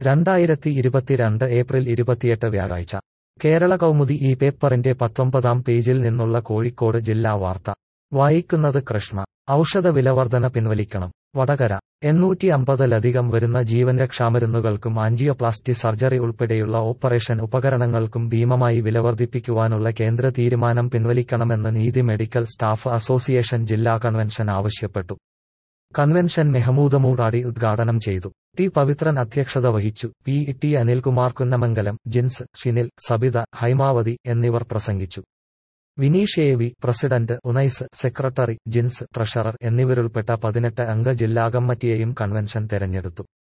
2022 April 28 വ്യാഴാഴ്ച കേരള കൗമുദി ഈ പേപ്പറിന്റെ 19-ാം പേജിൽ നിന്നുള്ള കോഴിക്കോട് ജില്ലാ വാർത്ത വായിക്കുന്നത് കൃഷ്ണ. ഔഷധ വിലവർധന പിൻവലിക്കണം. വടകര 850-ലധികം വരുന്ന ജീവൻരക്ഷാമരുന്നുകൾക്കും ആൻജിയോപ്ലാസ്റ്റി സർജറി ഉൾപ്പെടെയുള്ള ഓപ്പറേഷൻ ഉപകരണങ്ങൾക്കും ഭീമമായി വിലവർധിപ്പിക്കുവാനുള്ള കേന്ദ്ര തീരുമാനം പിൻവലിക്കണമെന്ന് നീതി മെഡിക്കൽ സ്റ്റാഫ് അസോസിയേഷൻ ജില്ലാ കൺവെൻഷൻ ആവശ്യപ്പെട്ടു. കൺവെൻഷൻ മെഹമൂദ് മൂടാടി ഉദ്ഘാടനം ചെയ്തു. ടി പവിത്രൻ അധ്യക്ഷത വഹിച്ചു. ടി അനിൽകുമാർ കുന്നമംഗലം, ജിൻസ്, ഷിനിൽ, സബിത, ഹൈമാവതി എന്നിവർ പ്രസംഗിച്ചു. Vineesh A. President, Unais secretary, Jins treasurer എന്നിവരുൾപ്പെട്ട 18 അംഗ ജില്ലാ കമ്മിറ്റിയെയും കൺവെൻഷൻ തെരഞ്ഞെടുത്തു.